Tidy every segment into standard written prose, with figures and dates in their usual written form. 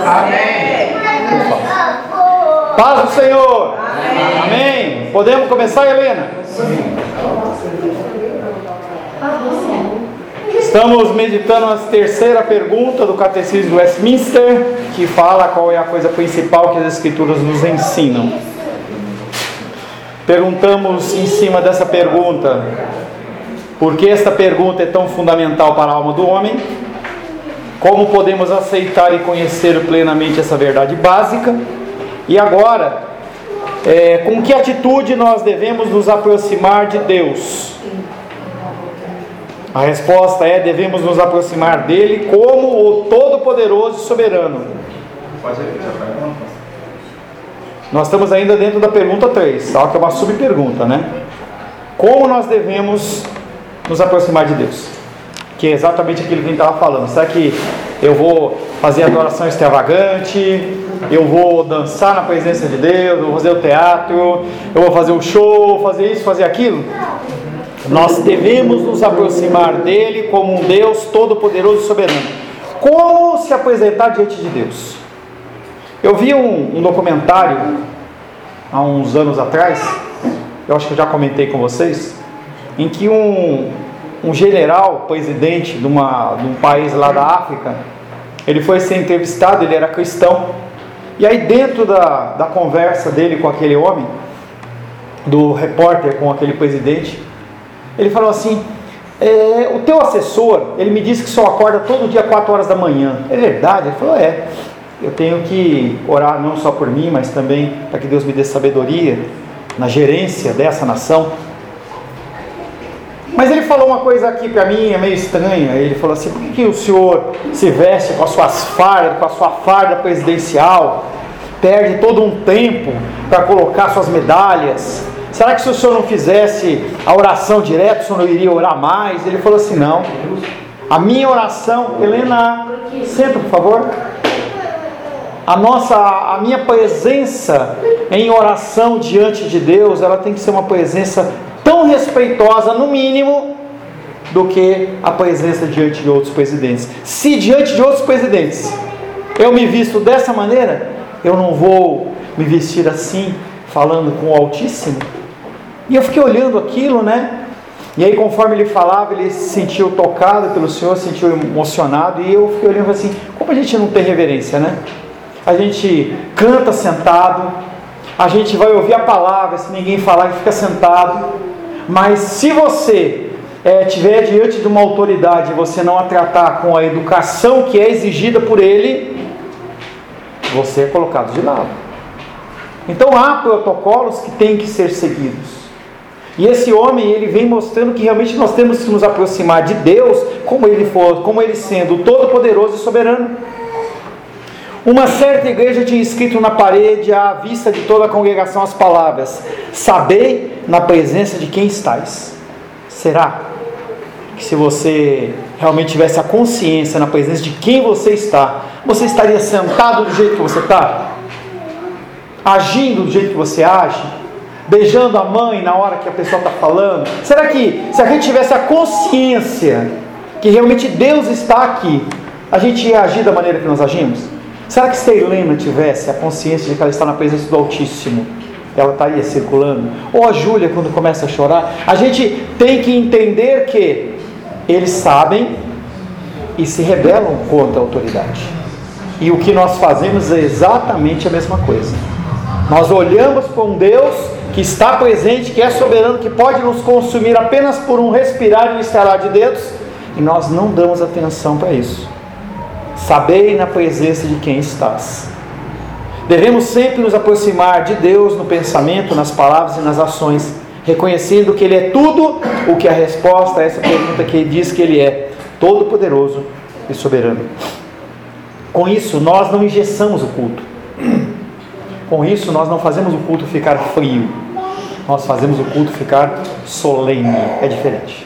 Amém. Paz do Senhor. Amém. Podemos começar, Helena? Estamos meditando a terceira pergunta do Catecismo de Westminster, que fala qual é a coisa principal que as Escrituras nos ensinam. Perguntamos em cima dessa pergunta, por que esta pergunta é tão fundamental para a alma do homem? Como podemos aceitar e conhecer plenamente essa verdade básica? E agora, com que atitude nós devemos nos aproximar de Deus? A resposta é: devemos nos aproximar dele como o Todo-Poderoso e Soberano. Nós estamos ainda dentro da pergunta 3, só que é uma subpergunta, né? Como nós devemos nos aproximar de Deus? Que é exatamente aquilo que a gente estava falando. Será que eu vou fazer adoração extravagante? Eu vou dançar na presença de Deus? Eu vou fazer o teatro? Eu vou fazer o show? Fazer isso, fazer aquilo? Nós devemos nos aproximar dele como um Deus todo-poderoso e soberano. Como se apresentar diante de Deus? Eu vi um documentário há uns anos atrás, eu acho que eu já comentei com vocês, em que um general, presidente de um país lá da África, ele foi ser entrevistado, ele era cristão, e aí dentro da conversa dele com aquele homem, do repórter com aquele presidente, ele falou assim: o teu assessor, ele me disse que só acorda todo dia 4 horas da manhã. É verdade? Ele falou: eu tenho que orar não só por mim, mas também para que Deus me dê sabedoria na gerência dessa nação. Mas ele falou uma coisa aqui para mim, é meio estranha. Ele falou assim: por que o senhor se veste com as suas fardas, com a sua farda presidencial, perde todo um tempo para colocar suas medalhas? Será que se o senhor não fizesse a oração direto, o senhor não iria orar mais? Ele falou assim: não, a minha oração, Helena, senta por favor. A minha presença em oração diante de Deus, ela tem que ser uma presença tão respeitosa, no mínimo, do que a presença diante de outros presidentes. Se diante de outros presidentes eu me visto dessa maneira, eu não vou me vestir assim, falando com o Altíssimo. E eu fiquei olhando aquilo, né? E aí, conforme ele falava, ele se sentiu tocado pelo Senhor, se sentiu emocionado. E eu fiquei olhando assim: como a gente não tem reverência, né? A gente canta sentado, a gente vai ouvir a palavra, se ninguém falar, a gente fica sentado. Mas se você estiver diante de uma autoridade e você não a tratar com a educação que é exigida por ele, você é colocado de lado. Então há protocolos que têm que ser seguidos. E esse homem, ele vem mostrando que realmente nós temos que nos aproximar de Deus como ele sendo o Todo-Poderoso e Soberano. Uma certa igreja tinha escrito na parede, à vista de toda a congregação, as palavras: sabei na presença de quem estais. Será que se você realmente tivesse a consciência na presença de quem você está, você estaria sentado do jeito que você está? Agindo do jeito que você age? Beijando a mãe na hora que a pessoa está falando? Será que se a gente tivesse a consciência que realmente Deus está aqui, a gente ia agir da maneira que nós agimos? Será que se a Helena tivesse a consciência de que ela está na presença do Altíssimo, ela estaria circulando? Ou a Júlia, quando começa a chorar? A gente tem que entender que eles sabem e se rebelam contra a autoridade. E o que nós fazemos é exatamente a mesma coisa. Nós olhamos para um Deus que está presente, que é soberano, que pode nos consumir apenas por um respirar e um estalar de dedos, e nós não damos atenção para isso. Sabei na presença de quem estás. Devemos sempre nos aproximar de Deus no pensamento, nas palavras e nas ações, reconhecendo que Ele é tudo o que a resposta a essa pergunta que diz que Ele é todo-poderoso e soberano. Com isso, nós não engessamos o culto. Com isso, nós não fazemos o culto ficar frio. Nós fazemos o culto ficar solene. É diferente.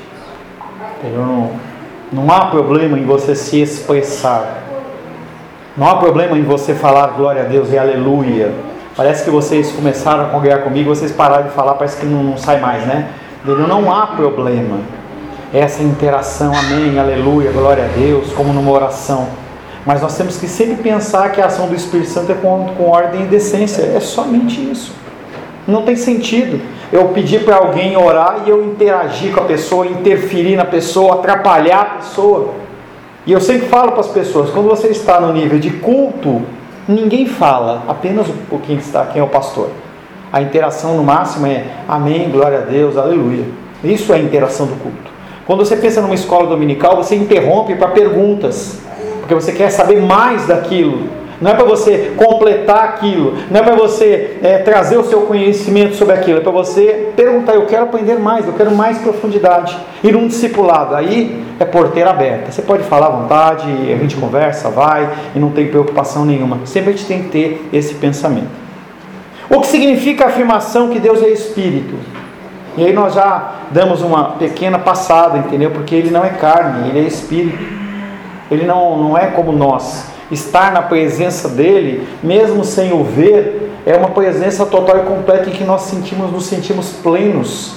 Não há problema em você se expressar. Não há problema em você falar glória a Deus e aleluia. Parece que vocês começaram a congregar comigo, vocês pararam de falar, parece que não sai mais, né? Não há problema. Essa interação, amém, aleluia, glória a Deus, como numa oração. Mas nós temos que sempre pensar que a ação do Espírito Santo é com ordem e decência. É somente isso. Não tem sentido eu pedir para alguém orar e eu interagir com a pessoa, interferir na pessoa, atrapalhar a pessoa. E eu sempre falo para as pessoas, quando você está no nível de culto, ninguém fala, apenas quem está, quem é o pastor. A interação no máximo é amém, glória a Deus, aleluia. Isso é a interação do culto. Quando você pensa numa escola dominical, você interrompe para perguntas, porque você quer saber mais daquilo. Não é para você completar aquilo, não é para você trazer o seu conhecimento sobre aquilo, é para você perguntar, eu quero aprender mais, eu quero mais profundidade. E num discipulado, aí é porteira aberta, você pode falar à vontade, a gente conversa, vai, e não tem preocupação nenhuma. Sempre a gente tem que ter esse pensamento. O que significa a afirmação que Deus é Espírito? E aí nós já damos uma pequena passada, entendeu? Porque Ele não é carne, Ele é Espírito. Ele não é como nós. Estar na presença dEle, mesmo sem o ver, é uma presença total e completa em que nós nos sentimos plenos.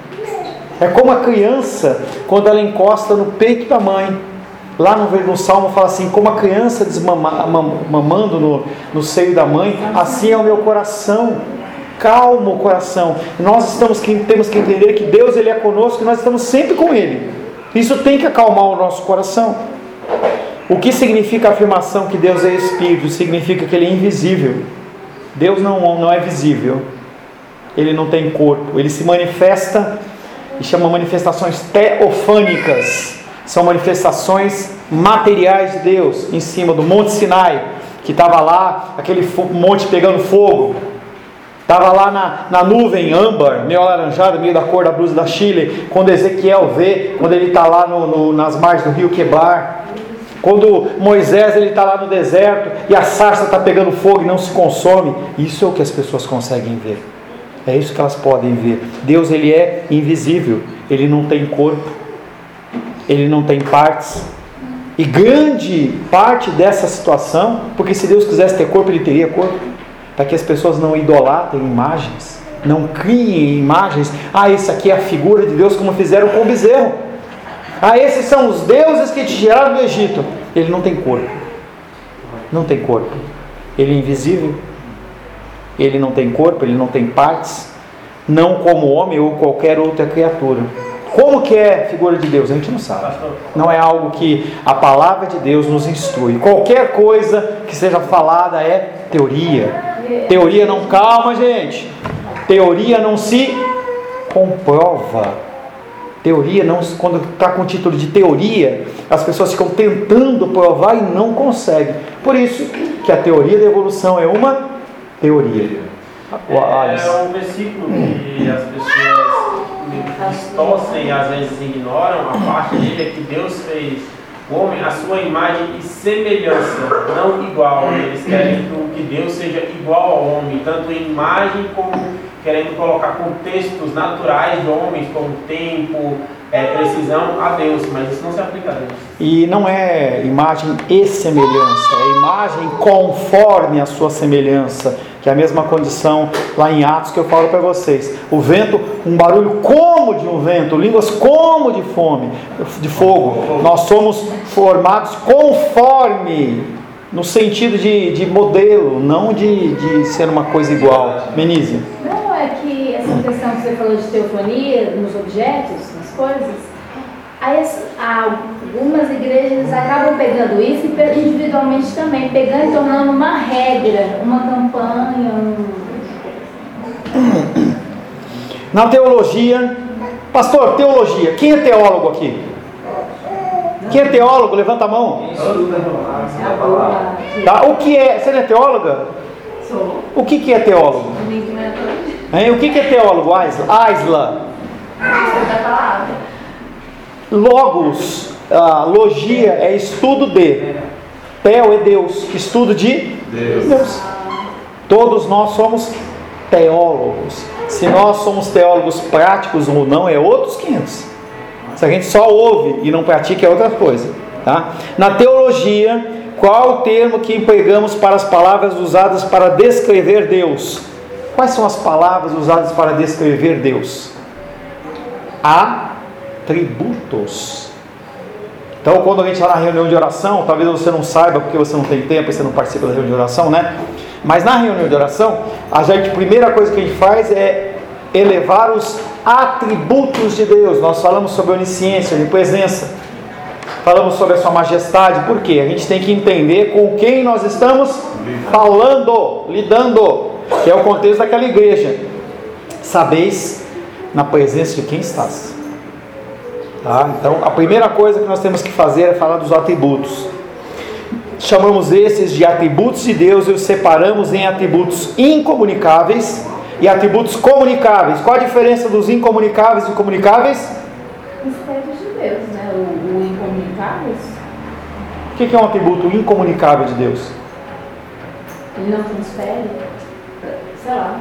É como a criança, quando ela encosta no peito da mãe. Lá no Salmo fala assim, como a criança mamando no seio da mãe, assim é o meu coração. Calma o coração. Nós temos que entender que Deus Ele é conosco e nós estamos sempre com Ele. Isso tem que acalmar o nosso coração. O que significa a afirmação que Deus é Espírito? Significa que Ele é invisível. Deus não é visível. Ele não tem corpo. Ele se manifesta e chama manifestações teofânicas. São manifestações materiais de Deus em cima do Monte Sinai, que estava lá, aquele monte pegando fogo. Estava lá na nuvem âmbar, meio alaranjada, meio da cor da blusa da Chile, quando Ezequiel vê, quando ele está lá nas margens do rio Quebar. Quando Moisés está lá no deserto e a sarça está pegando fogo e não se consome. Isso é o que as pessoas conseguem ver. É isso que elas podem ver. Deus Ele é invisível. Ele não tem corpo. Ele não tem partes. E grande parte dessa situação, porque se Deus quisesse ter corpo, Ele teria corpo. Para que as pessoas não idolatrem imagens, não criem imagens. Esse aqui é a figura de Deus, como fizeram com o bezerro. Esses são os deuses que te tiraram do Egito. Ele não tem corpo. Não tem corpo. Ele é invisível. Ele não tem corpo, ele não tem partes. Não como homem ou qualquer outra criatura. Como que é a figura de Deus? A gente não sabe. Não é algo que a palavra de Deus nos instrui. Qualquer coisa que seja falada é teoria. Teoria não... Calma, gente. Teoria não se comprova. Teoria, não, quando está com o título de teoria, as pessoas ficam tentando provar e não conseguem. Por isso que a teoria da evolução é uma teoria. É um versículo que as pessoas distorcem e às vezes ignoram. A parte dele é que Deus fez o homem à sua imagem e semelhança, não igual. Eles querem que Deus seja igual ao homem, tanto em imagem como querendo colocar contextos naturais de homens, como tempo, precisão, a Deus, mas isso não se aplica a Deus. E não é imagem e semelhança, é imagem conforme a sua semelhança, que é a mesma condição lá em Atos que eu falo para vocês. O vento, um barulho como de um vento, línguas como de fogo. Nós somos formados conforme, no sentido de modelo, não de ser uma coisa igual. Menise. Não é que essa questão que você falou de teofonia nos objetos, nas coisas, aí algumas igrejas acabam pegando isso e individualmente também, pegando e tornando uma regra, uma campanha. Na teologia, pastor, teologia, quem é teólogo aqui? Quem é teólogo? Levanta a mão. Tá? O que é? Você não é teóloga? Sou. O que é teólogo? O que é teólogo, Aisla? Logos, logia é estudo de. Theo é Deus, estudo de Deus. Todos nós somos teólogos. Se nós somos teólogos práticos ou não, é outros 500. Se a gente só ouve e não pratica, é outra coisa. Tá? Na teologia, qual o termo que empregamos para as palavras usadas para descrever Deus? Quais são as palavras usadas para descrever Deus? Atributos. Então, quando a gente está na reunião de oração, talvez você não saiba porque você não tem tempo e você não participa da reunião de oração, né? Mas na reunião de oração, a primeira coisa que a gente faz é elevar os atributos de Deus. Nós falamos sobre onisciência, onipresença, falamos sobre a sua majestade. Por quê? A gente tem que entender com quem nós estamos falando, lidando, que é o contexto daquela igreja. Sabeis na presença de quem estás. Tá? Então, a primeira coisa que nós temos que fazer é falar dos atributos. Chamamos esses de atributos de Deus e os separamos em atributos incomunicáveis e atributos comunicáveis. Qual a diferença dos incomunicáveis e comunicáveis? Mistérios de Deus, né? O incomunicáveis. O que é um atributo incomunicável de Deus? Ele não transfere, sei lá.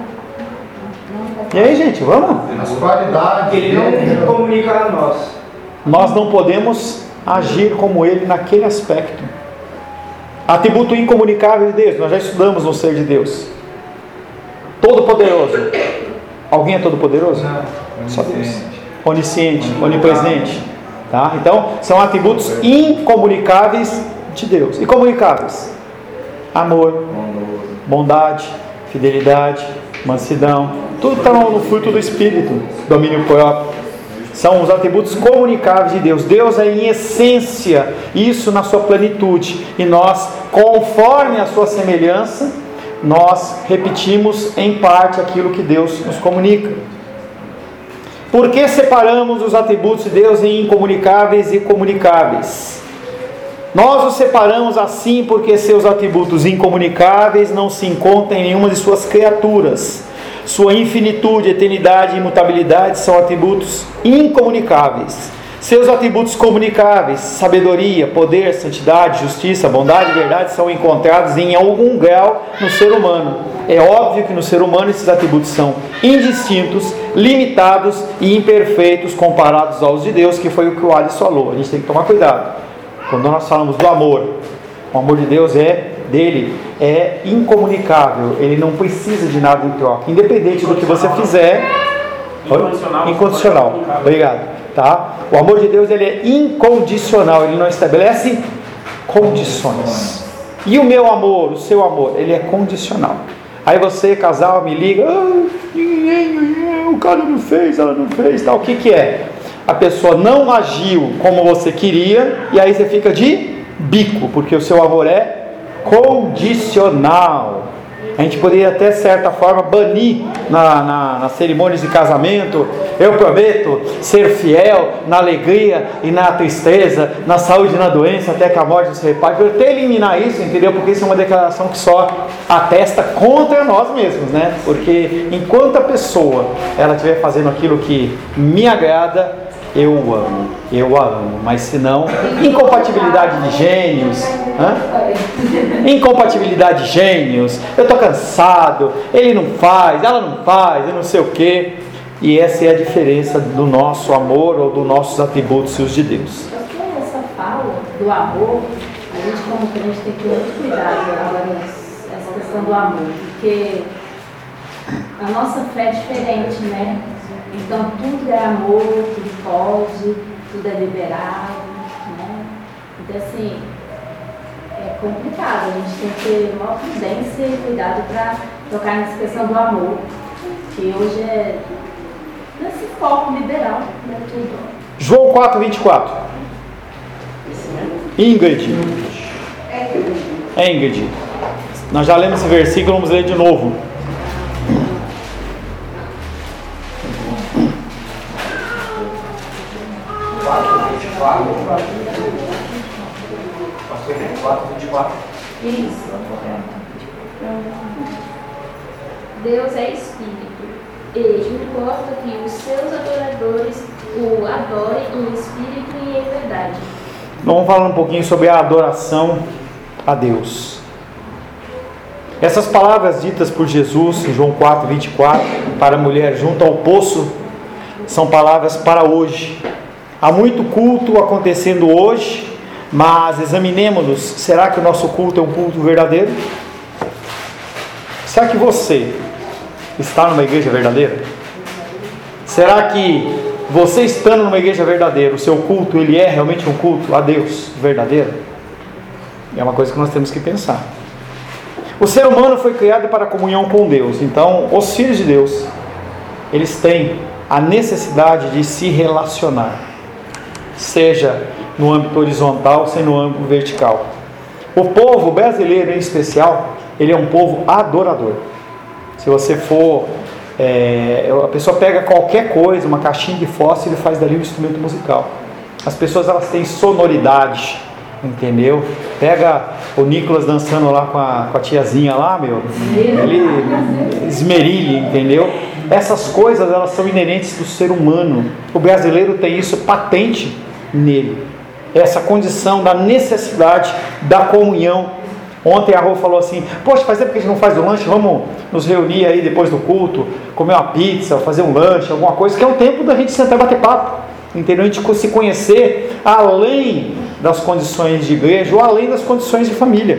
E aí, gente, vamos? As qualidades Ele não comunica a nós. Nós não podemos agir como Ele naquele aspecto. Atributo incomunicável de Deus, nós já estudamos no ser de Deus. Todo-poderoso. Alguém é todo-poderoso? Não. Só Deus. Onisciente, onipresente. Tá? Então, são atributos incomunicáveis de Deus. E comunicáveis? Amor, bondade, fidelidade, mansidão. Tudo está no fruto do Espírito. Domínio próprio. São os atributos comunicáveis de Deus. Deus é em essência isso na sua plenitude. E nós, conforme a sua semelhança, nós repetimos em parte aquilo que Deus nos comunica. Por que separamos os atributos de Deus em incomunicáveis e comunicáveis? Nós os separamos assim porque seus atributos incomunicáveis não se encontram em nenhuma de suas criaturas. Sua infinitude, eternidade e imutabilidade são atributos incomunicáveis. Seus atributos comunicáveis, sabedoria, poder, santidade, justiça, bondade e verdade, são encontrados em algum grau no ser humano. É óbvio que no ser humano esses atributos são indistintos, limitados e imperfeitos comparados aos de Deus, que foi o que o Alice falou. A gente tem que tomar cuidado. Quando nós falamos do amor, o amor de Deus é incomunicável. Ele não precisa de nada em troca. Independente do que você fizer. Incondicional. Obrigado. Tá? O amor de Deus ele é incondicional. Ele não estabelece condições. E o meu amor, o seu amor, ele é condicional. Aí você, casal, me liga, o cara não fez, ela não fez, tal. O que é? A pessoa não agiu como você queria, e aí você fica de bico, porque o seu amor é condicional. A gente poderia até, de certa forma, banir nas cerimônias de casamento: eu prometo ser fiel na alegria e na tristeza, na saúde e na doença, até que a morte nos separe. Eu até eliminar isso, entendeu? Porque isso é uma declaração que só atesta contra nós mesmos, né? Porque enquanto a pessoa ela estiver fazendo aquilo que me agrada, eu a amo, mas se não, incompatibilidade de gênios, incompatibilidade de gênios, eu estou cansado, ele não faz, ela não faz, eu não sei o que, e essa é a diferença do nosso amor ou dos nossos atributos e os de Deus. Porque essa fala do amor, a gente como crente tem que ter muito cuidado agora essa questão do amor, porque a nossa fé é diferente, né? Então tudo é amor, tudo pode, tudo é liberado, né? Então assim, é complicado, a gente tem que ter maior prudência e cuidado para tocar nessa questão do amor, que hoje é nesse foco liberal, né? Tudo. João 4:24. Ingrid. É Ingrid. Nós já lemos esse versículo, vamos ler de novo. Pastor 24. Isso. Deus é Espírito, e importa que os seus adoradores o adorem em espírito e em verdade. Vamos falar um pouquinho sobre a adoração a Deus. Essas palavras ditas por Jesus em João 4:24 para a mulher junto ao poço são palavras para hoje. Há muito culto acontecendo hoje, mas examinemos-nos. Será que o nosso culto é um culto verdadeiro? Será que você está numa igreja verdadeira? Será que Você estando numa igreja verdadeira, o seu culto, ele é realmente um culto a Deus verdadeiro? É uma coisa que nós temos que pensar. O ser humano foi criado para a comunhão com Deus. Então, os filhos de Deus, eles têm a necessidade de se relacionar, seja no âmbito horizontal, seja no âmbito vertical. O povo brasileiro, em especial, ele é um povo adorador. Se você for... a pessoa pega qualquer coisa, uma caixinha de fósforo e faz dali um instrumento musical. As pessoas, elas têm sonoridade, entendeu? Pega o Nicolas dançando lá com a tiazinha lá, meu, ele esmerilha, entendeu? Essas coisas, elas são inerentes do ser humano. O brasileiro tem isso patente nele, essa condição da necessidade da comunhão. Ontem a Rô falou assim: poxa, faz tempo que a gente não faz o lanche, vamos nos reunir aí depois do culto, comer uma pizza, fazer um lanche, alguma coisa, que é o tempo da gente sentar e bater papo, entendeu? A gente se conhecer além das condições de igreja ou além das condições de família.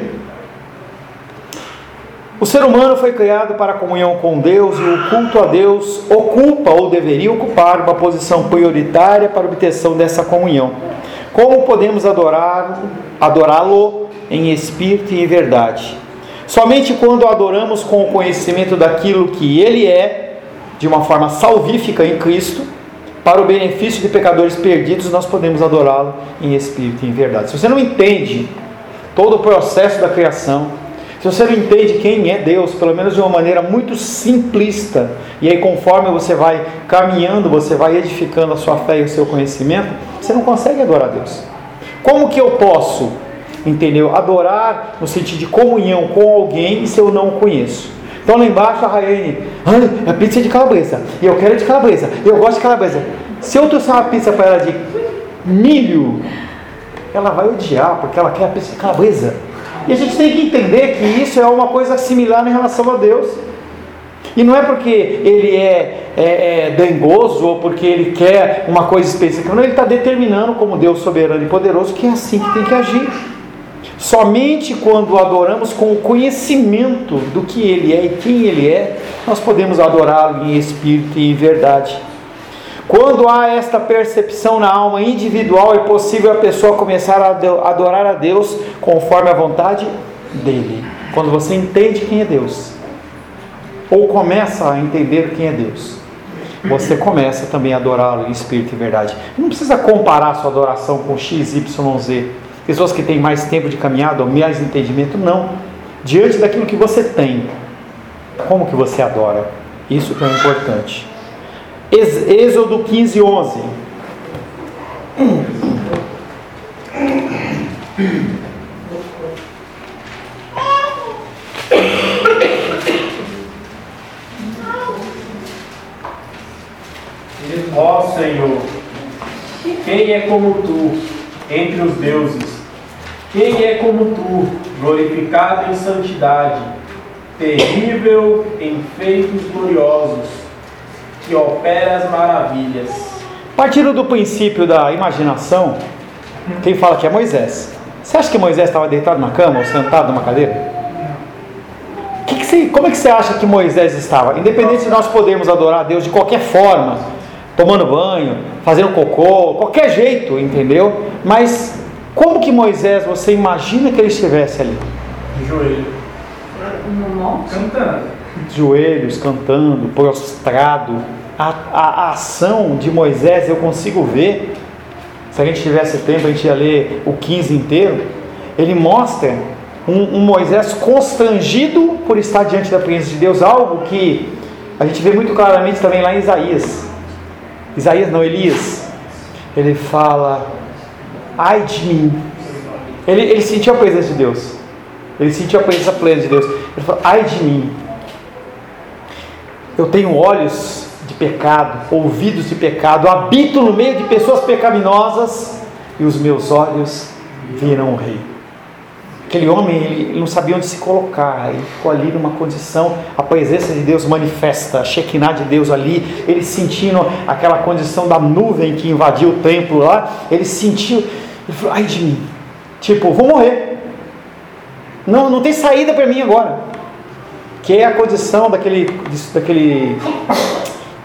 O ser humano foi criado para a comunhão com Deus, e o culto a Deus ocupa ou deveria ocupar uma posição prioritária para a obtenção dessa comunhão. Como podemos adorá-lo em espírito e em verdade? Somente quando o adoramos com o conhecimento daquilo que Ele é, de uma forma salvífica em Cristo, para o benefício de pecadores perdidos, nós podemos adorá-lo em espírito e em verdade. Se você não entende todo o processo da criação, se você não entende quem é Deus, pelo menos de uma maneira muito simplista, e aí conforme você vai caminhando, você vai edificando a sua fé e o seu conhecimento, você não consegue adorar a Deus. Como que eu posso, entendeu, adorar no sentido de comunhão com alguém se eu não o conheço? Então lá embaixo a Raiane: a pizza é de calabresa, e eu quero de calabresa, eu gosto de calabresa. Se eu trouxer uma pizza para ela de milho, ela vai odiar, porque ela quer a pizza de calabresa. E a gente tem que entender que isso é uma coisa similar em relação a Deus. E não é porque ele é dengoso ou porque ele quer uma coisa específica. Não, ele está determinando como Deus soberano e poderoso que é assim que tem que agir. Somente quando o adoramos com o conhecimento do que Ele é e quem Ele é, nós podemos adorá-lo em espírito e em verdade. Quando há esta percepção na alma individual, é possível a pessoa começar a adorar a Deus conforme a vontade dEle. Quando você entende quem é Deus, ou começa a entender quem é Deus, você começa também a adorá-lo em espírito e verdade. Não precisa comparar a sua adoração com X, Y, Z. Pessoas que têm mais tempo de caminhada ou mais entendimento, não. Diante daquilo que você tem, como que você adora? Isso que é importante. Êxodo 15:11. Ó Senhor, quem é como Tu entre os deuses? Quem é como Tu, glorificado em santidade, terrível em feitos gloriosos, que opera as maravilhas? Partindo do princípio da imaginação, quem fala que é Moisés. Você acha que Moisés estava deitado na cama ou sentado numa cadeira? Como é que você acha que Moisés estava? Independente de nós podermos adorar a Deus de qualquer forma, tomando banho, fazendo cocô, qualquer jeito, entendeu? Mas como que Moisés, você imagina que ele estivesse ali? De joelho. No monte? Cantando. Joelhos, cantando, prostrado. A ação de Moisés eu consigo ver. Se a gente tivesse tempo, a gente ia ler o 15 inteiro. Ele mostra um Moisés constrangido por estar diante da presença de Deus, algo que a gente vê muito claramente também lá em Elias. Ele fala: ai de mim. Ele sentiu a presença de Deus, ele sentiu a presença plena de Deus. Ele fala: ai de mim, eu tenho olhos de pecado, ouvidos de pecado, habito no meio de pessoas pecaminosas, e os meus olhos viram o Rei. Aquele homem, ele não sabia onde se colocar, ele ficou ali numa condição, a presença de Deus manifesta, a Shekinah de Deus ali, ele sentindo aquela condição da nuvem que invadiu o templo lá, ele sentiu, ele falou: ai de mim, tipo, vou morrer, não tem saída para mim agora, que é a condição daquele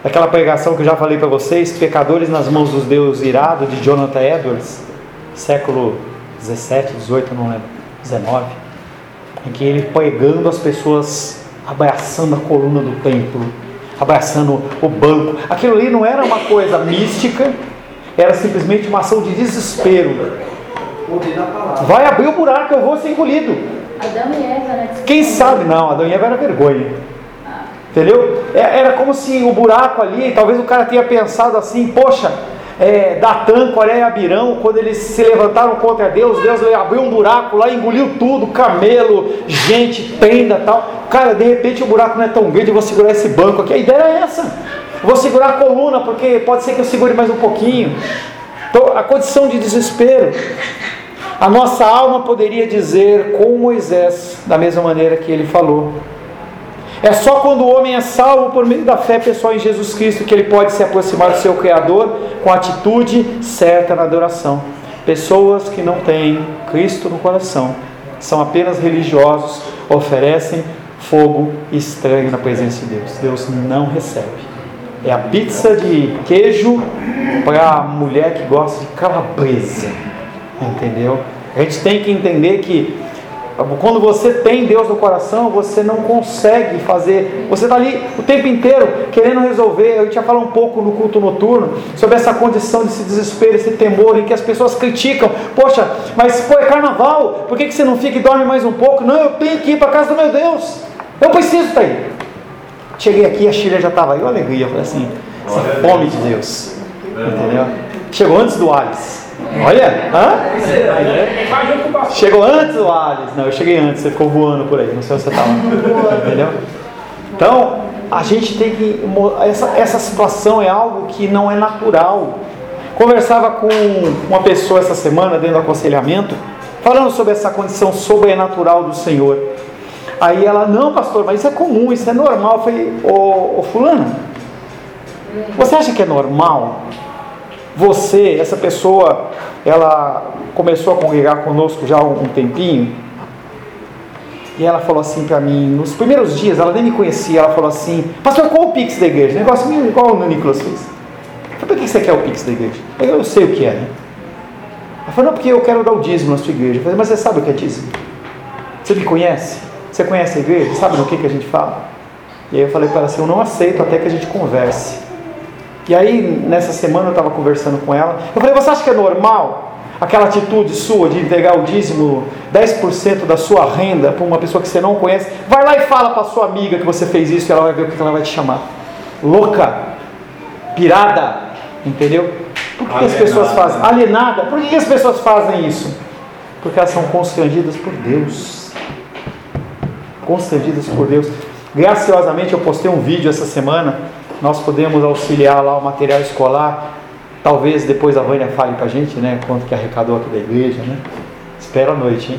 Daquela pregação que eu já falei para vocês, Pecadores nas Mãos dos Deus Irado, de Jonathan Edwards, século 17, 18, não lembro, 19, em que ele pregando as pessoas, abraçando a coluna do templo, abraçando o banco. Aquilo ali não era uma coisa mística, era simplesmente uma ação de desespero. Vai abrir o buraco, eu vou ser engolido. Adão e Eva, né? Quem sabe? Não, Adão e Eva era vergonha. Entendeu? Era como se o buraco ali, talvez o cara tenha pensado assim, poxa, Datã, Coré e Abirão, quando eles se levantaram contra Deus, Deus abriu um buraco lá, engoliu tudo, camelo, gente, tenda e tal. Cara, de repente o buraco não é tão grande, eu vou segurar esse banco aqui. A ideia era essa. Eu vou segurar a coluna, porque pode ser que eu segure mais um pouquinho. Então, a condição de desespero. A nossa alma poderia dizer com Moisés, da mesma maneira que ele falou. É só quando o homem é salvo por meio da fé pessoal em Jesus Cristo que ele pode se aproximar do seu Criador com a atitude certa na adoração. Pessoas que não têm Cristo no coração, são apenas religiosos, oferecem fogo estranho na presença de Deus. Deus não recebe. É a pizza de queijo para a mulher que gosta de calabresa. Entendeu? A gente tem que entender que quando você tem Deus no coração, você não consegue fazer. Você está ali o tempo inteiro querendo resolver. Eu tinha falado um pouco no culto noturno sobre essa condição desse desespero, esse temor em que as pessoas criticam. Poxa, mas é carnaval, por que você não fica e dorme mais um pouco? Não, eu tenho que ir para a casa do meu Deus. Eu preciso estar aí. Cheguei aqui, a Sheila já estava aí, uma alegria. Eu falei assim, essa fome de Deus. Entendeu? Chegou antes do Alice. Olha, chegou antes do Alice. Não, eu cheguei antes, você ficou voando por aí, não sei onde você estava. Entendeu? Então, a gente tem que. Essa situação é algo que não é natural. Conversava com uma pessoa essa semana, dentro do aconselhamento, falando sobre essa condição sobrenatural do Senhor. Aí ela, não, pastor, mas isso é comum, isso é normal. Eu falei, ô fulano, você acha que é normal? Você, essa pessoa, ela começou a congregar conosco já há um tempinho, e ela falou assim para mim, nos primeiros dias, ela nem me conhecia, ela falou assim, pastor, qual o Pix da igreja? Negócio meio igual o Nicolas fez. Eu falei, por que você quer o Pix da igreja? Eu sei o que é, né? Ela falou, não, porque eu quero dar o dízimo na sua igreja. Eu falei, mas você sabe o que é dízimo? Você me conhece? Você conhece a igreja? Sabe do que a gente fala? E aí eu falei para ela assim, eu não aceito até que a gente converse. E aí, nessa semana eu estava conversando com ela. Eu falei, você acha que é normal aquela atitude sua de entregar o dízimo, 10% da sua renda para uma pessoa que você não conhece? Vai lá e fala para a sua amiga que você fez isso e ela vai ver o que ela vai te chamar. Louca, pirada, entendeu? Por que as pessoas fazem? Alienada. Por que as pessoas fazem isso? Porque elas são constrangidas por Deus. Constrangidas por Deus. Graciosamente eu postei um vídeo essa semana. Nós podemos auxiliar lá o material escolar. Talvez depois a Vânia fale para a gente, né? Quanto que arrecadou aqui da igreja, né? Espero à noite, hein?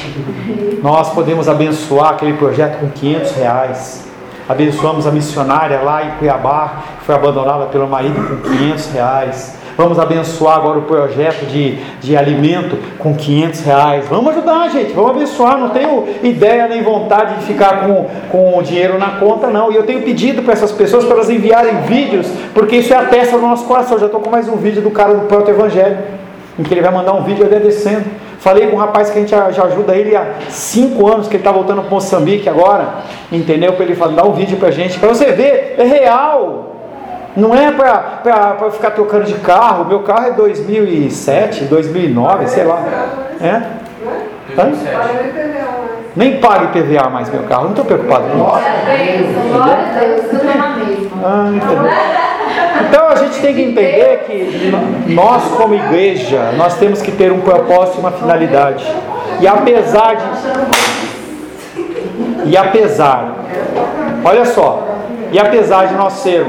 Nós podemos abençoar aquele projeto com R$500. Abençoamos a missionária lá em Cuiabá, que foi abandonada pelo marido, com R$500. Vamos abençoar agora o projeto de alimento com R$500. Vamos ajudar, gente, vamos abençoar. Não tenho ideia nem vontade de ficar com o dinheiro na conta, não. E eu tenho pedido para essas pessoas para elas enviarem vídeos, porque isso é a testa do nosso coração. Eu já estou com mais um vídeo do cara do Proto Evangelho, em que ele vai mandar um vídeo agradecendo. Falei com um rapaz que a gente já ajuda ele há 5 anos, que ele está voltando para Moçambique agora, entendeu? Para ele dar um vídeo para a gente, para você ver, é real. Não é para ficar trocando de carro. Meu carro é 2007, 2009, sei lá. É? Nem paga IPVA mais meu carro. Não estou preocupado com isso. Então a gente tem que entender que nós como igreja, nós temos que ter um propósito e uma finalidade. E olha só, e apesar de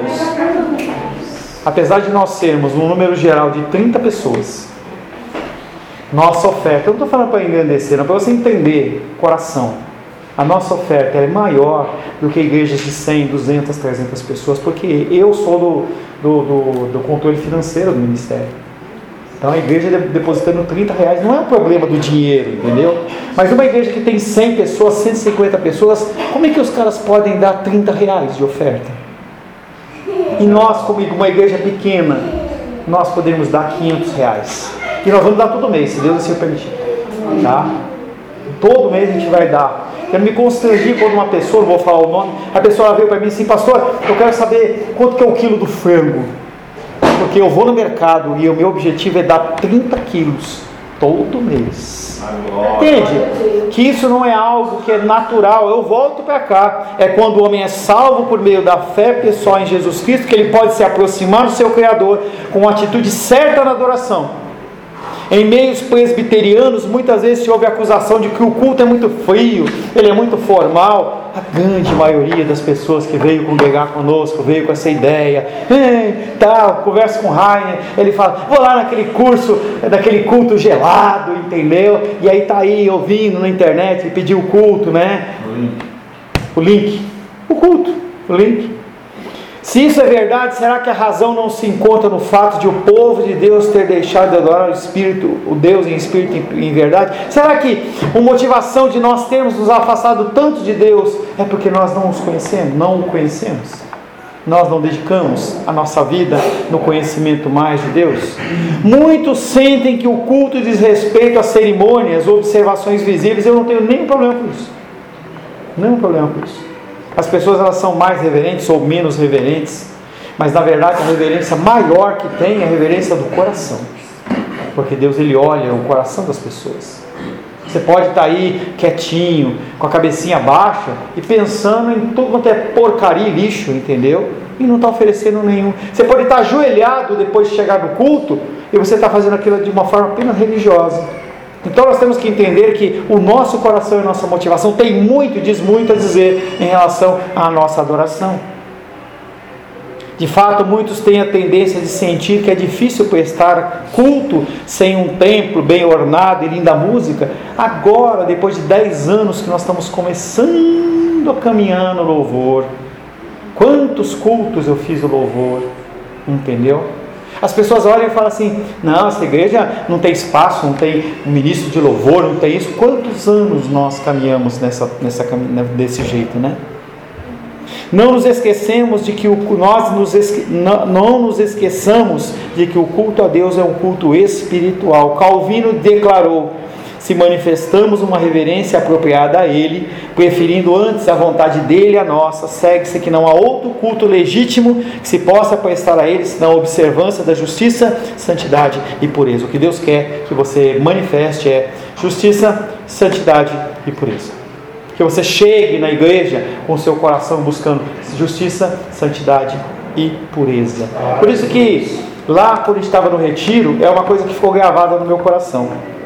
nós sermos um número geral de 30 pessoas, nossa oferta, eu não estou falando para engrandecer, não, para você entender, coração, a nossa oferta é maior do que igrejas de 100, 200, 300 pessoas, porque eu sou do controle financeiro do ministério. Então a igreja depositando R$30 não é um problema do dinheiro, entendeu? Mas uma igreja que tem 100 pessoas, 150 pessoas, como é que os caras podem dar R$30 de oferta? E nós, como uma igreja pequena, nós podemos dar R$500. E nós vamos dar todo mês, se Deus assim o permitir. Tá? Todo mês a gente vai dar. Eu me constrangi quando uma pessoa, não vou falar o nome, a pessoa veio para mim assim: pastor, eu quero saber quanto que é o quilo do frango. Porque eu vou no mercado e o meu objetivo é dar 30 quilos todo mês. Entende? Que isso não é algo que é natural. Eu volto para cá. É quando o homem é salvo por meio da fé pessoal em Jesus Cristo, que ele pode se aproximar do seu Criador com uma atitude certa na adoração. Em meios presbiterianos, muitas vezes se ouve a acusação de que o culto é muito frio, ele é muito formal. A grande maioria das pessoas que veio congregar conosco, veio com essa ideia, conversa com o Rainer, ele fala: vou lá naquele curso, daquele culto gelado, entendeu? E aí tá aí ouvindo na internet, pediu o culto, né? O link, o link. Se isso é verdade, será que a razão não se encontra no fato de o povo de Deus ter deixado de adorar o Deus em espírito e em verdade? Será que a motivação de nós termos nos afastado tanto de Deus é porque nós não o conhecemos? Nós não dedicamos a nossa vida no conhecimento mais de Deus? Muitos sentem que o culto diz respeito a cerimônias ou observações visíveis. Eu não tenho nenhum problema com isso. Nenhum problema com isso. As pessoas, elas são mais reverentes ou menos reverentes, mas na verdade a reverência maior que tem é a reverência do coração, porque Deus, ele olha o coração das pessoas. Você pode estar aí quietinho, com a cabecinha baixa e pensando em tudo quanto é porcaria e lixo, entendeu? E não está oferecendo nenhum. Você pode estar ajoelhado depois de chegar no culto e você está fazendo aquilo de uma forma apenas religiosa. Então nós temos que entender que o nosso coração e a nossa motivação tem muito, diz muito a dizer em relação à nossa adoração. De fato, muitos têm a tendência de sentir que é difícil prestar culto sem um templo bem ornado e linda música. Agora, depois de 10 anos que nós estamos começando a caminhar no louvor, quantos cultos eu fiz o louvor, entendeu? As pessoas olham e falam assim: não, essa igreja não tem espaço, não tem um ministro de louvor, não tem isso. Quantos anos nós caminhamos desse jeito, né? Não nos esquecemos de que não nos esqueçamos de que o culto a Deus é um culto espiritual. Calvino declarou: se manifestamos uma reverência apropriada a Ele, preferindo antes a vontade dEle à nossa, segue-se que não há outro culto legítimo que se possa prestar a Ele, senão a observância da justiça, santidade e pureza. O que Deus quer que você manifeste é justiça, santidade e pureza. Que você chegue na igreja com o seu coração buscando justiça, santidade e pureza. Por isso que lá, quando a gente estava no retiro, é uma coisa que ficou gravada no meu coração.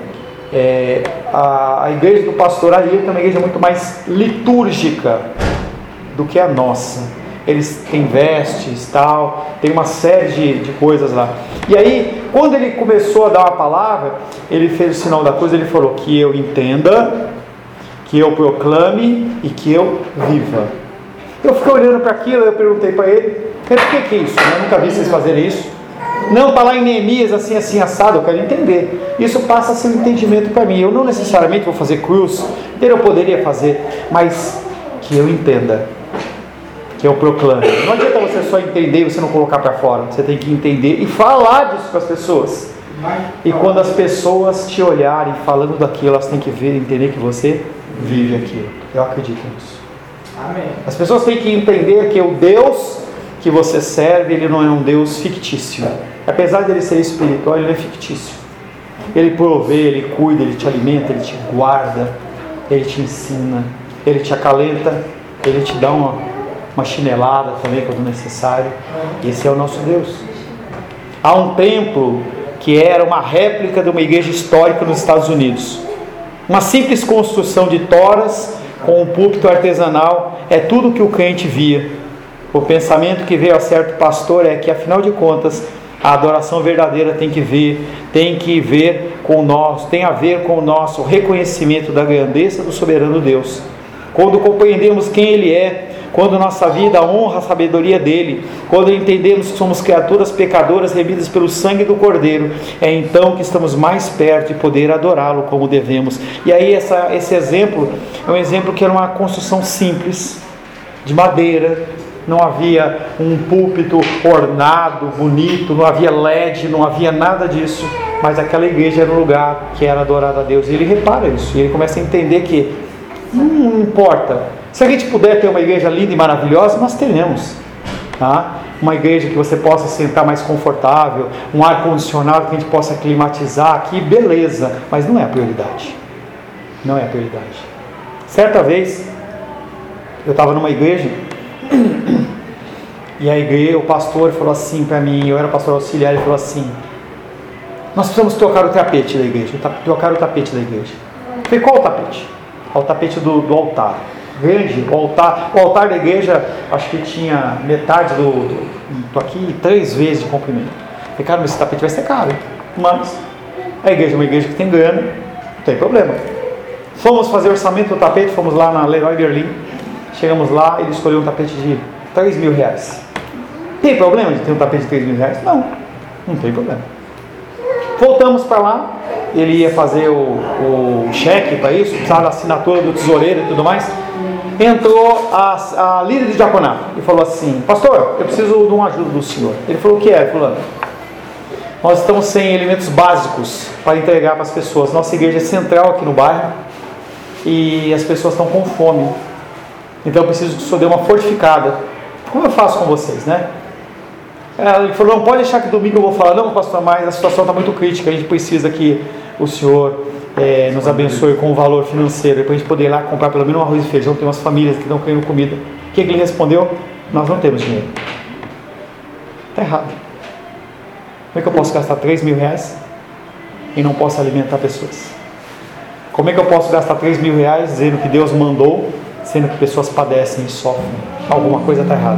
A igreja do pastor Ayrton é uma igreja muito mais litúrgica do que a nossa. Eles têm vestes, tal, tem uma série de coisas lá. E aí, quando ele começou a dar uma palavra, ele fez o sinal da cruz. Ele falou: que eu entenda, que eu proclame e que eu viva. Eu fiquei olhando para aquilo, eu perguntei para ele: por que é isso? Eu nunca vi vocês fazerem isso. Não, está lá em Neemias, assim assado. Eu quero entender. Isso passa a ser um entendimento para mim. Eu não necessariamente vou fazer cruz, eu poderia fazer, mas que eu entenda, que eu proclame. Não adianta você só entender e você não colocar para fora. Você tem que entender e falar disso para as pessoas. E quando as pessoas te olharem falando daquilo, elas têm que ver e entender que você vive aquilo. Eu acredito nisso. Amém. As pessoas têm que entender que o Deus que você serve, ele não é um Deus fictício. Apesar de ele ser espiritual, ele não é fictício. Ele provê, ele cuida, ele te alimenta, ele te guarda, ele te ensina, ele te acalenta, ele te dá uma chinelada também quando necessário. Esse é o nosso Deus. Há um templo que era uma réplica de uma igreja histórica nos Estados Unidos. Uma simples construção de toras com um púlpito artesanal é tudo que o crente via. O pensamento que veio a certo pastor é que, afinal de contas, a adoração verdadeira tem a ver com o nosso reconhecimento da grandeza do soberano Deus. Quando compreendemos quem Ele é, quando nossa vida honra a sabedoria dEle, quando entendemos que somos criaturas pecadoras remidas pelo sangue do Cordeiro, é então que estamos mais perto de poder adorá-lo como devemos. E aí esse exemplo é um exemplo que era uma construção simples, de madeira, não havia um púlpito ornado, bonito, não havia LED, não havia nada disso, mas aquela igreja era um lugar que era adorado a Deus. E ele repara isso, e ele começa a entender que não importa, se a gente puder ter uma igreja linda e maravilhosa, nós teremos, tá? Uma igreja que você possa sentar mais confortável, um ar-condicionado que a gente possa climatizar aqui, beleza, mas não é a prioridade. Não é a prioridade. Certa vez, eu estava numa igreja, e a igreja, o pastor falou assim para mim, eu era pastor auxiliar, ele falou assim: nós precisamos trocar o tapete da igreja, trocar o tapete da igreja. Eu falei: qual o tapete? O tapete do altar. Grande, o altar da igreja, acho que tinha metade tô aqui 3 vezes de comprimento. Falei: cara, mas esse tapete vai ser caro, hein? Mas a igreja é uma igreja que tem grana, não tem problema. Fomos fazer orçamento do tapete, fomos lá na Leroy Merlin, chegamos lá, ele escolheu um tapete de R$3.000. Tem problema de ter um tapete de R$3.000? Não tem problema. Voltamos para lá, ele ia fazer o cheque para isso, precisava da assinatura do tesoureiro e tudo mais. Entrou a líder de diaconato e falou assim: pastor, eu preciso de uma ajuda do senhor. Ele falou: o que é, fulano? Nós estamos sem elementos básicos para entregar para as pessoas. Nossa igreja é central aqui no bairro e as pessoas estão com fome. Então eu preciso que o senhor dê uma fortificada. Como eu faço com vocês, né? Ele falou: não pode deixar que domingo eu vou falar. Não, pastor, mas a situação está muito crítica, a gente precisa que o senhor nos abençoe com o valor financeiro, para a gente poder ir lá comprar pelo menos um arroz e feijão. Tem umas famílias que estão querendo comida. O que ele respondeu? Nós não temos dinheiro. Está errado. Como é que eu posso gastar R$3.000 e não posso alimentar pessoas? Como é que eu posso gastar R$3.000 dizendo que Deus mandou, sendo que pessoas padecem e sofrem? Alguma coisa está errada.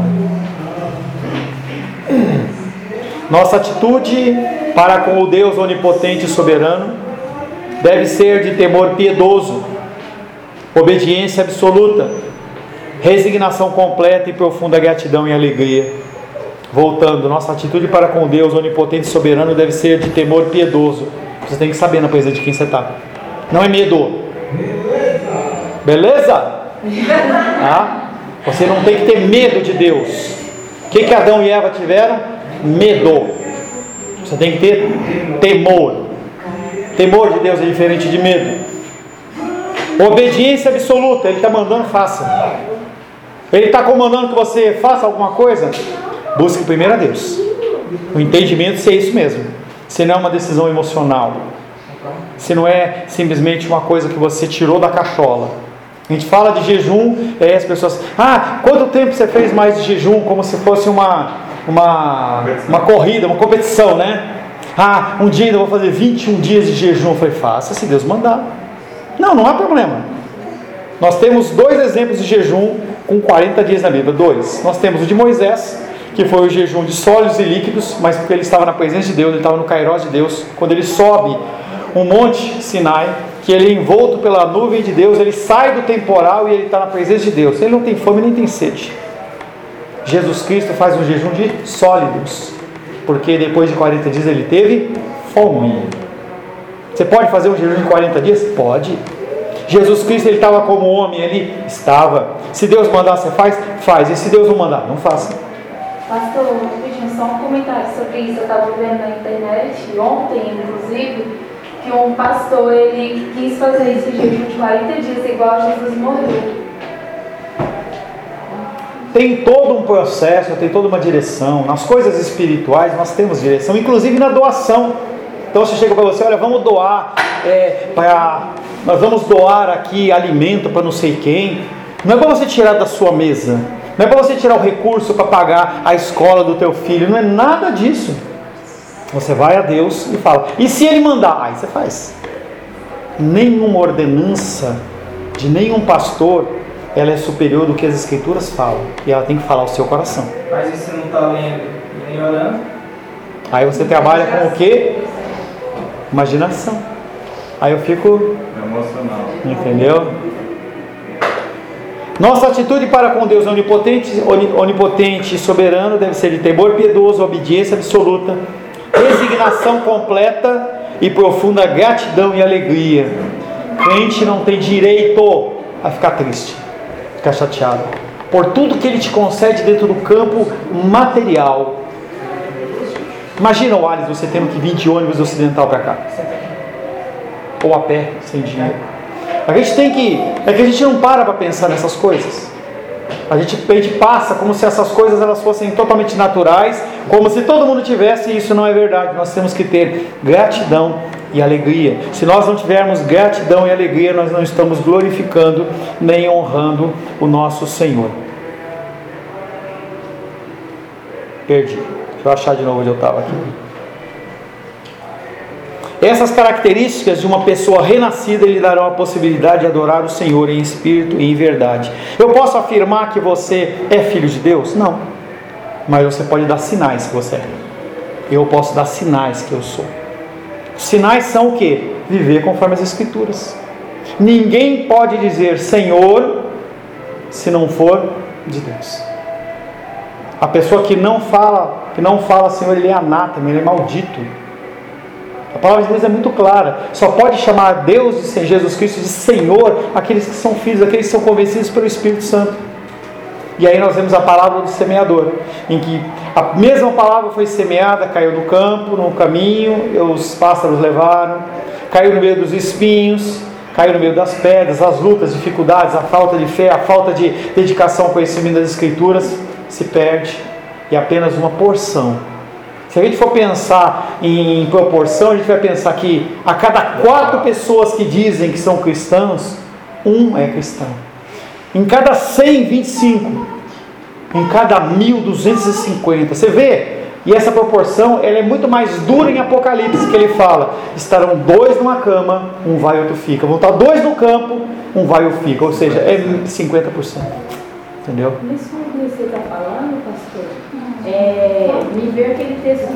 Nossa atitude para com o Deus onipotente e soberano deve ser de temor piedoso, obediência absoluta, resignação completa e profunda gratidão e alegria. Voltando, nossa atitude para com o Deus onipotente e soberano deve ser de temor piedoso. Você tem que saber na presença de quem você está. Não é medo. Beleza? Tá? Você não tem que ter medo de Deus. O que Adão e Eva tiveram? Medo. Você tem que ter temor. Temor de Deus é diferente de medo. Obediência absoluta. Ele está mandando, faça. Ele está comandando que você faça alguma coisa. Busque primeiro a Deus. O entendimento se é isso mesmo. Se não é uma decisão emocional. Se não é simplesmente uma coisa que você tirou da cachola. A gente fala de jejum, as pessoas: quanto tempo você fez mais de jejum? Como se fosse uma corrida, uma competição, né? Um dia ainda vou fazer 21 dias de jejum. Eu falei: faça se Deus mandar. Não há problema. Nós temos 2 exemplos de jejum com 40 dias na Bíblia. 2. Nós temos o de Moisés, que foi o jejum de sólidos e líquidos, mas porque ele estava na presença de Deus, ele estava no Kairós de Deus. Quando ele sobe um monte Sinai, que ele é envolto pela nuvem de Deus, ele sai do temporal e ele está na presença de Deus. Ele não tem fome nem tem sede. Jesus Cristo faz um jejum de sólidos, porque depois de 40 dias ele teve fome. Você pode fazer um jejum de 40 dias? Pode. Jesus Cristo, ele estava como homem, ele estava. Se Deus mandar, você faz. E se Deus não mandar, não faça. Pastor, eu pedi só um comentário sobre isso. Eu estava vendo na internet, ontem inclusive, que um pastor, ele quis fazer esse jejum de 40 dias igual Jesus morreu. Tem todo um processo, tem toda uma direção. Nas coisas espirituais nós temos direção, inclusive na doação. Então você chega para você: olha, vamos doar nós vamos doar aqui alimento para não sei quem. Não é para você tirar da sua mesa, não é para você tirar o recurso para pagar a escola do teu filho, não é nada disso. Você vai a Deus e fala. E se Ele mandar? Aí você faz. Nenhuma ordenança de nenhum pastor, ela é superior do que as Escrituras falam. E ela tem que falar ao seu coração. Mas e se não está lendo nem orando? Aí você trabalha com o quê? Imaginação. Aí eu fico emocional. Entendeu? Nossa atitude para com Deus onipotente e soberano deve ser de temor piedoso, obediência absoluta, resignação completa e profunda gratidão e alegria. Crente não tem direito a ficar triste, ficar chateado. por tudo que Ele te concede dentro do campo material. Imagina o Alisson, você tendo que vir de ônibus do Ocidental para cá, ou a pé, sem dinheiro. A gente não para pensar nessas coisas. A gente passa como se essas coisas elas fossem totalmente naturais, como se todo mundo tivesse, e isso não é verdade. Nós temos que ter gratidão e alegria. Se nós não tivermos gratidão e alegria, nós não estamos glorificando nem honrando o nosso Senhor. Perdi. Deixa eu achar de novo onde eu estava aqui. Essas características de uma pessoa renascida lhe darão a possibilidade de adorar o Senhor em espírito e em verdade. Eu posso afirmar que você é filho de Deus? Não. Mas você pode dar sinais que você é. Eu posso dar sinais que eu sou. Sinais são o quê? Viver conforme as Escrituras. Ninguém pode dizer Senhor se não for de Deus. A pessoa que não fala Senhor, ele é anátema, ele é maldito. A palavra de Deus é muito clara. Só pode chamar Deus de Jesus Cristo de Senhor aqueles que são filhos, aqueles que são convencidos pelo Espírito Santo. E aí nós vemos a palavra do semeador, em que a mesma palavra foi semeada, caiu no campo, no caminho, os pássaros levaram, caiu no meio dos espinhos, caiu no meio das pedras, as lutas, dificuldades, a falta de fé, a falta de dedicação ao conhecimento das Escrituras se perde, e apenas uma porção. Se a gente for pensar em proporção, a gente vai pensar que a cada 4 pessoas que dizem que são cristãos, 1 é cristão. Em cada 100, 25. Em cada 1.000, 250. Você vê? E essa proporção ela é muito mais dura em Apocalipse, que ele fala: estarão 2 numa cama, um vai e outro fica. Vão estar 2 no campo, um vai e outro fica. Ou seja, é 50%. Entendeu? Isso que você está falando, pastor, me veio aquele texto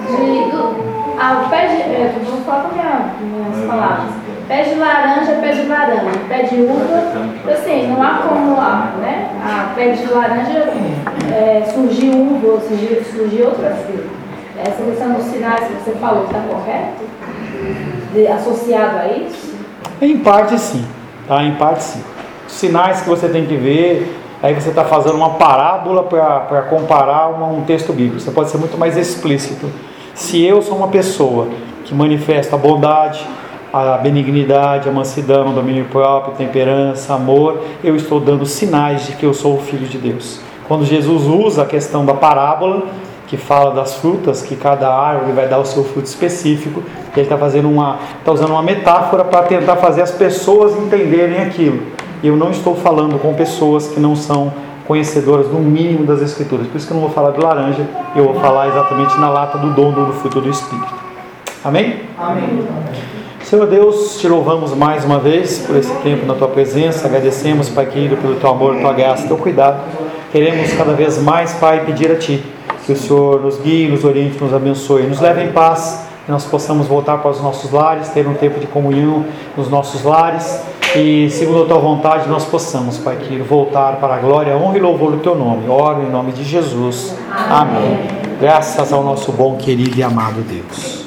vou falar com minhas palavras. Pé de laranja, pé de uva, assim, não há como né? A pé de laranja surgir uva, surgir outra fruta. Essa questão dos sinais que você falou, está correto? Associado a isso? Em parte sim, tá? Em parte sim. Os sinais que você tem que ver. Aí você está fazendo uma parábola para comparar um texto bíblico. Você pode ser muito mais explícito. Se eu sou uma pessoa que manifesta a bondade, a benignidade, a mansidão, o domínio próprio, temperança, amor, eu estou dando sinais de que eu sou o Filho de Deus. Quando Jesus usa a questão da parábola, que fala das frutas, que cada árvore vai dar o seu fruto específico, ele está usando uma metáfora para tentar fazer as pessoas entenderem aquilo. Eu não estou falando com pessoas que não são conhecedoras no mínimo das Escrituras. Por isso que eu não vou falar de laranja, eu vou falar exatamente na lata do dom do fruto do Espírito. Amém? Amém. Senhor Deus, te louvamos mais uma vez por esse tempo na Tua presença. Agradecemos, Pai querido, pelo Teu amor, Tua graça, Teu cuidado. Queremos cada vez mais, Pai, pedir a Ti que o Senhor nos guie, nos oriente, nos abençoe, nos leve em paz, que nós possamos voltar para os nossos lares, ter um tempo de comunhão nos nossos lares. E segundo a Tua vontade nós possamos, Pai querido, voltar para a glória, honra e louvor do Teu nome. Oro em nome de Jesus. Amém. Graças ao nosso bom, querido e amado Deus.